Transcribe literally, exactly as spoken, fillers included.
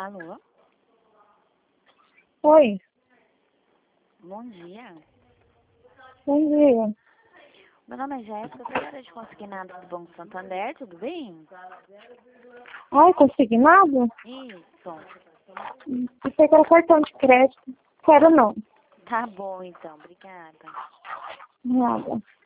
Alô? Oi, Bom dia. bom dia. Meu nome é Jéssica, eu sou de consignado do Banco Santander, tudo bem? Ai, consignado? Isso. Pensei que era cartão de crédito. Quero não. Tá bom, então. Obrigada. Nada.